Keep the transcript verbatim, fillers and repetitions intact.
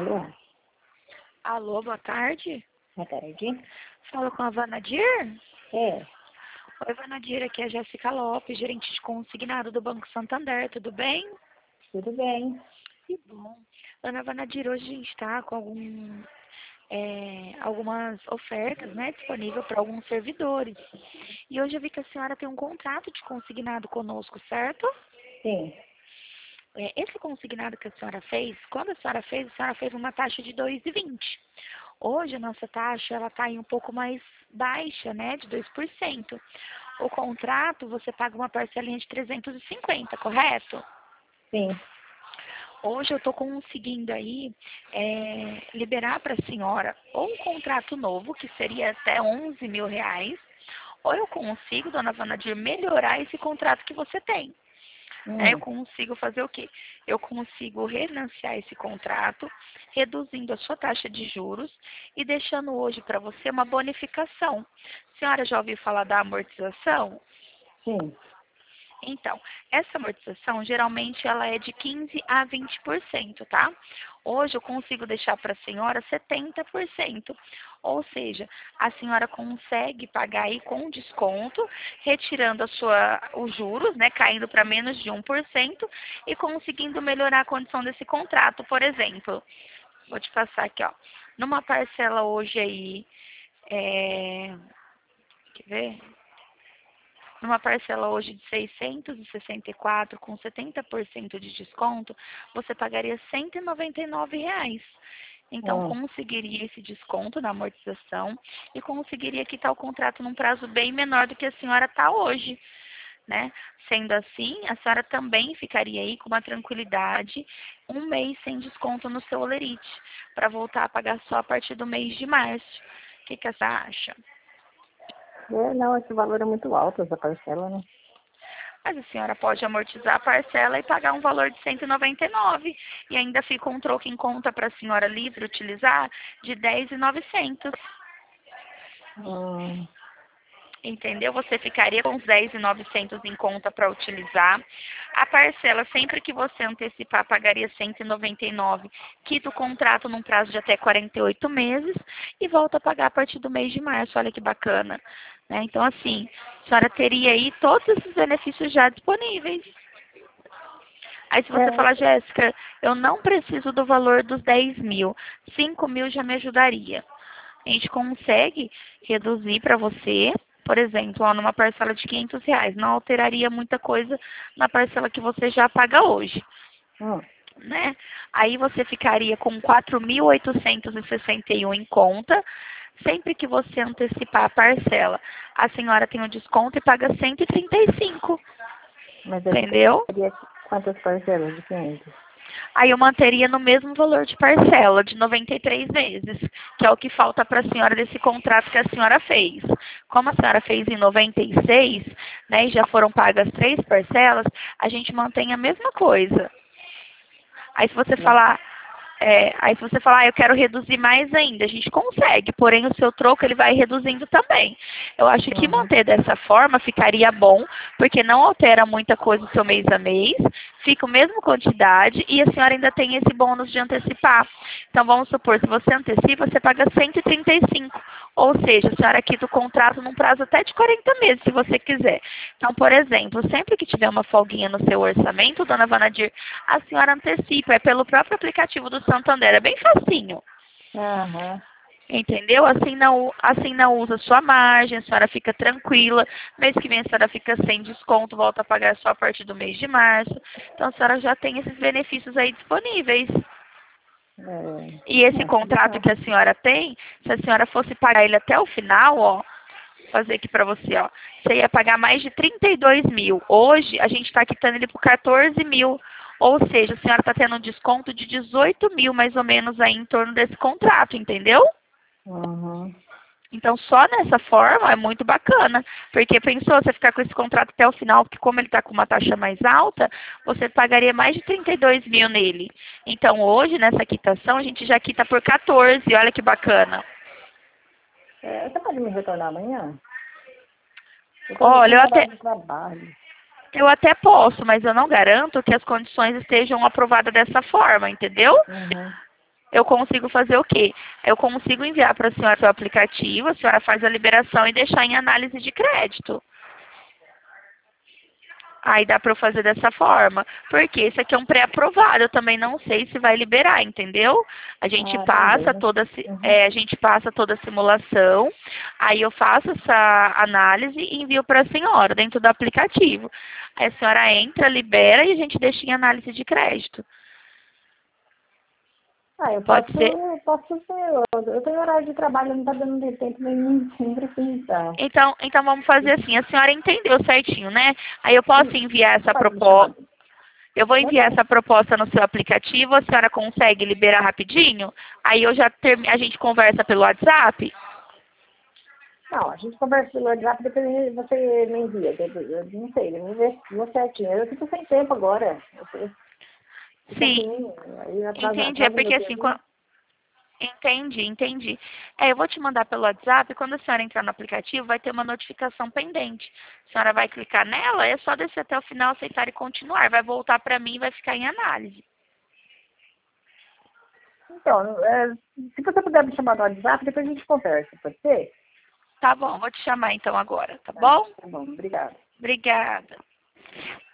Alô? Alô, boa tarde. Boa tarde. Falo com a Vanadir? É, Oi, Vanadir, aqui é a Jéssica Lopes, gerente de consignado do Banco Santander, tudo bem? tudo bem. Que bom. Ana Vanadir, hoje a gente está com algum, é, algumas ofertas, né, disponíveis para alguns servidores. E hoje eu vi que a senhora tem um contrato de consignado conosco, certo? Sim. É, esse consignado que a senhora fez, quando a senhora fez, a senhora fez uma taxa de dois vírgula vinte. Hoje a nossa taxa ela está um pouco mais baixa, né, de dois por cento. O contrato você paga uma parcelinha de trezentos e cinquenta, correto? Sim. Hoje eu estou conseguindo aí é, liberar para a senhora ou um contrato novo, que seria até onze mil reais, ou eu consigo, dona Vanadir, melhorar esse contrato que você tem. Né? Eu Hum. consigo fazer o quê? Eu consigo refinanciar esse contrato, reduzindo a sua taxa de juros e deixando hoje para você uma bonificação. A senhora já ouviu falar da amortização? Sim. Então, essa amortização geralmente ela é de quinze a vinte por cento, tá? Hoje eu consigo deixar para a senhora setenta por cento. Ou seja, a senhora consegue pagar aí com desconto, retirando a sua, os juros, né, caindo para menos de um por cento e conseguindo melhorar a condição desse contrato. Por exemplo, vou te passar aqui, ó. Numa parcela hoje aí, é, quer ver? Numa parcela hoje de seiscentos e sessenta e quatro, com setenta por cento de desconto, você pagaria cento e noventa e nove reais. Então, Hum. conseguiria esse desconto na amortização e conseguiria quitar o contrato num prazo bem menor do que a senhora está hoje, né? Sendo assim, a senhora também ficaria aí com uma tranquilidade, um mês sem desconto no seu olerite, para voltar a pagar só a partir do mês de março. O que, que a senhora acha? É, não, esse valor é muito alto, essa parcela, né? Mas a senhora pode amortizar a parcela e pagar um valor de cento e noventa e nove e ainda fica um troco em conta para a senhora livre utilizar de dez mil e novecentos. Hum. Entendeu? Você ficaria com os dez mil e novecentos em conta para utilizar. A parcela, sempre que você antecipar, pagaria cento e noventa e nove, quita o contrato num prazo de até quarenta e oito meses e volta a pagar a partir do mês de março. Olha que bacana. Né? Então, assim, a senhora teria aí todos esses benefícios já disponíveis. Aí se você falar, É, Jéssica, eu não preciso do valor dos dez mil, cinco mil já me ajudaria. A gente consegue reduzir para você, por exemplo, ó, numa parcela de quinhentos reais, não alteraria muita coisa na parcela que você já paga hoje, hum. né? Aí você ficaria com quatro mil oitocentos e sessenta e um em conta. Sempre que você antecipar a parcela, a senhora tem um desconto e paga cento e trinta e cinco, Mas aí você entendeu? teria quantas parcelas de quinhentos? Aí eu manteria no mesmo valor de parcela, de noventa e três vezes, que é o que falta para a senhora desse contrato que a senhora fez. Como a senhora fez em noventa e seis, né, e já foram pagas três parcelas, a gente mantém a mesma coisa. Aí se você Não. falar, é, aí se você falar, ah, eu quero reduzir mais ainda, a gente consegue, porém o seu troco ele vai reduzindo também. Eu acho que Uhum. manter dessa forma ficaria bom, porque não altera muita coisa o seu mês a mês, fica a mesma quantidade e a senhora ainda tem esse bônus de antecipar. Então vamos supor, se você antecipa, você paga cento e trinta e cinco. Ou seja, a senhora quita o contrato num prazo até de quarenta meses, se você quiser. Então, por exemplo, sempre que tiver uma folguinha no seu orçamento, dona Vanadir, a senhora antecipa, é pelo próprio aplicativo do Santander, é bem facinho. Aham. Entendeu? Assim não, assim não usa sua margem, a senhora fica tranquila. Mês que vem a senhora fica sem desconto, volta a pagar só a partir do mês de março. Então a senhora já tem esses benefícios aí disponíveis. É. E esse Ah, que contrato legal. que a senhora tem, se a senhora fosse pagar ele até o final, ó, vou fazer aqui pra você, ó, você ia pagar mais de trinta e dois mil. Hoje a gente está quitando ele por quatorze mil. Ou seja, a senhora está tendo um desconto de dezoito mil mais ou menos aí em torno desse contrato, entendeu? Uhum. Então, só nessa forma é muito bacana, porque pensou você ficar com esse contrato até o final, porque como ele está com uma taxa mais alta, você pagaria mais de trinta e dois mil nele. Então, hoje, nessa quitação, a gente já quita por quatorze, olha que bacana. É, você pode me retornar amanhã? Eu estou Olha, no eu até, horário de trabalho. eu até posso, mas eu não garanto que as condições estejam aprovadas dessa forma, entendeu? Uhum. eu consigo fazer o quê? Eu consigo enviar para a senhora seu aplicativo, a senhora faz a liberação e deixar em análise de crédito. Aí dá para eu fazer dessa forma. Porque esse aqui é um pré-aprovado, eu também não sei se vai liberar, entendeu? A gente Ah, passa entendeu? toda, a si- Uhum. é, a gente passa toda a simulação, aí eu faço essa análise e envio para a senhora dentro do aplicativo. Aí a senhora entra, libera e a gente deixa em análise de crédito. Ah, eu Pode posso, ser? eu posso ser, eu tenho horário de trabalho, não tá dando tempo nenhum, sempre pensar. Então, então vamos fazer assim, a senhora entendeu certinho, né? Aí eu posso enviar essa Pode me chamar. proposta. Eu vou Tá enviar bom. essa proposta no seu aplicativo, a senhora consegue liberar rapidinho? Aí eu já termi- a gente conversa pelo WhatsApp? Não, a gente conversa pelo WhatsApp, depois você me envia. Eu, eu não sei, eu vou ver vou certinho. Eu fico sem tempo agora. Eu fico fico Sim, assim, aí atrasa, entendi. É atrasa meu porque assim, tempo. quan- entendi, entendi. É, eu vou te mandar pelo WhatsApp, quando a senhora entrar no aplicativo, vai ter uma notificação pendente. A senhora vai clicar nela, é só descer até o final, aceitar e continuar. Vai voltar para mim e vai ficar em análise. Então, é, se você puder me chamar no WhatsApp, depois a gente conversa, pode ser? Tá bom, vou te chamar então agora, tá Tá, bom? tá bom, obrigada. Obrigada.